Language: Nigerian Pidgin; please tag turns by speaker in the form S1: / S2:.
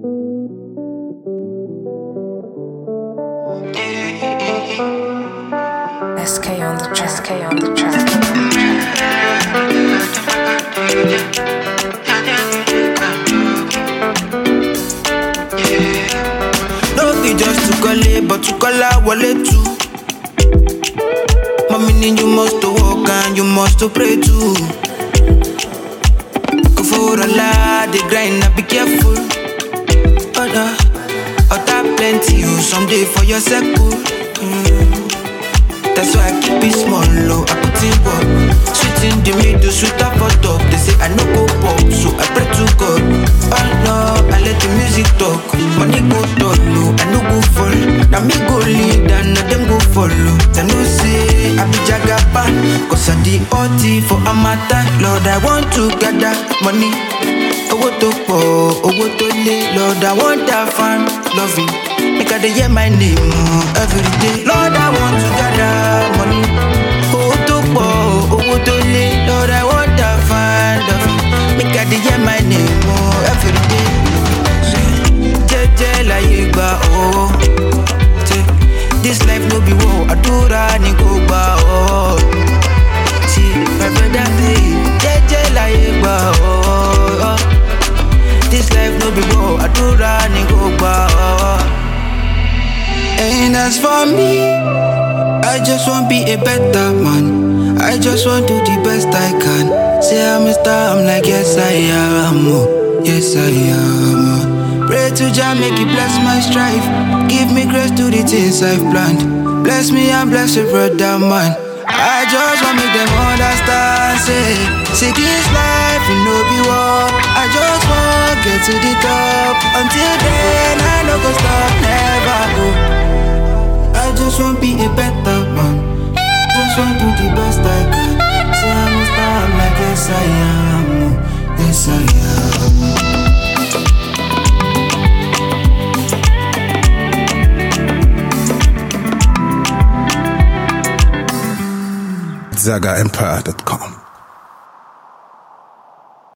S1: SK on the track, SK on the track.
S2: No be just to call it, but to call out wallet too. Mommy need you must to walk and you must to pray too. Go for a lot, they grind, now be careful. Other plenty, you someday for your circle. That's why I keep it small, low, I put in work. Sweet in the middle, sweet up for top. They say I no go pop, so I pray to God. Oh no, I let the music talk. Money go talk, no, I no go fall. Now me go lead and now them go follow. They no say I be Jagaban, cause I the OT for Amata. Lord, I want to gather money. Owo to po, owo to le. Lord, I want that fan, loving. Make I hear my name every day. Lord, I want to gather money. Owo to po, owo to le. Lord, I want that fan, loving. Make I hear my name every day. Jeje la yegba oh. This life no be war. Adura ni go ba oh. See my brother say jeje la yegba oh. This life no be war. Adura ni go ba oh. And as for me, I just want to be a better man. I just want to do the best I can. Say I'm a star, I'm like yes I am. Oh, yes I am. Pray to Jah, make it bless my strife. Give me grace to the things I've planned. Bless me and bless your brother man. I just want to make them understand. Say this life will no be war. I just want to get to the top. Until then I no go stop, never go. I just want to be a better man. Just want to do the best I can. Say I'm a star, I'm like yes I am. Yes I am.
S3: ZagaEmpire.com